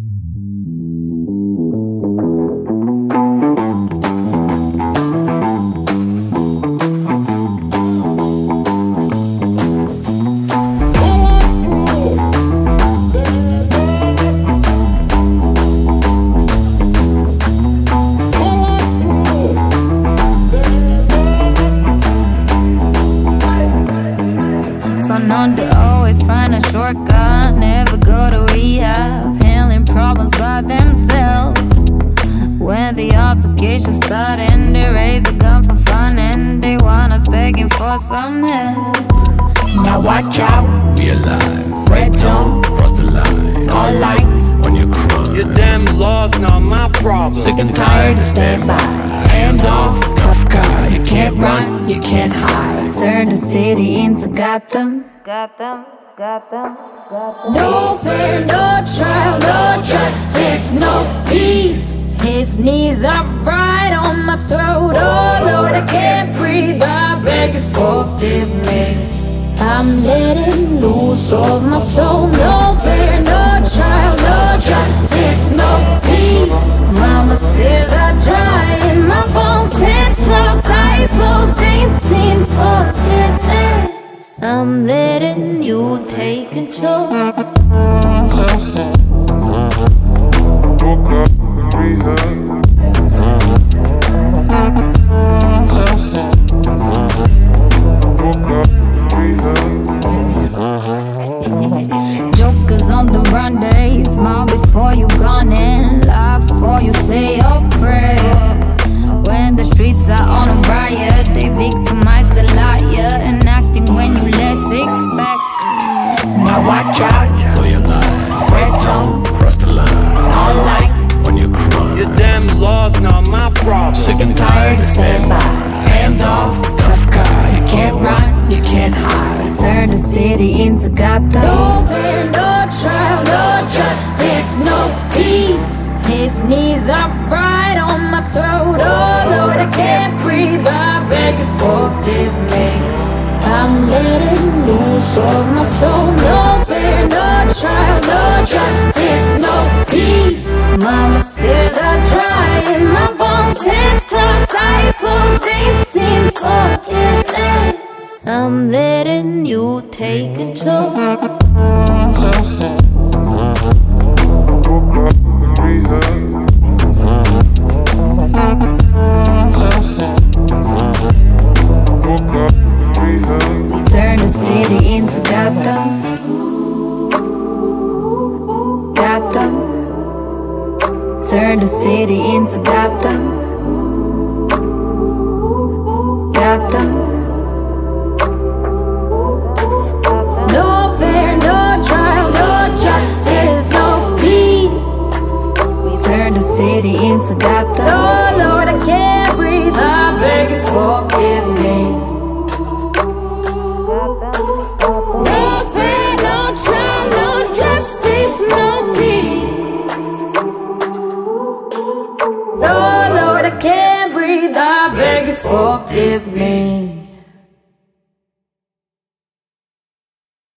So known to always find a shortcut, never go to rehab, handling problems by themselves. When the altercation's starting, they raise a gun for fun and they want us begging for some help. Now watch out, We alive, red zone, cross the line. all lights, On your crime, Your damn law's not my problem. sick and tired to stand by. Hands off, tough guy. You can't run, you can't hide. turn the city into Gotham. Gotham, Gotham, Gotham. No fear, no trial, no justice, no peace. His knees are right on my throat. Oh Lord, I can't breathe. I beg you, forgive me. I'm letting loose of my soul. No fear, no trial, no justice, no peace. Mama's tears are dry in my bones, hands crossed, eyes closed, ain't seen forgiveness. I'm letting you take control. Jokers on the run, they smile before you gone and laugh before you say your prayer. When the streets are on a riot, they victimize the liar, enacting when you least expect. Now watch out For your life, red zone, cross the line. all lights, On your crime, Your damn law's not my problem. sick and tired to stand by. hands off, Tough guy. You can't can't run, run, you can't hide. turn the city into Gotham. No fear, no trial, no justice, no peace. His knees are right on my throat. Oh Lord, I can't breathe. I beg you, forgive me. I'm letting loose of my soul. No fear, no trial, no justice, no peace. Mama's tears are dry in my bones, hands crossed, eyes closed, ain't seen forgiveness. I'm letting you take control. We turn the city into Gotham. Gotham. Turn the city into Gotham. Gotham. No fear, no trial, no justice, no peace. We turn the city into Gotham. Oh Lord, I can't breathe. I beg you, forgive me. No fear, no trial, no justice, no peace. Oh Lord, I can't breathe. I beg you, forgive me.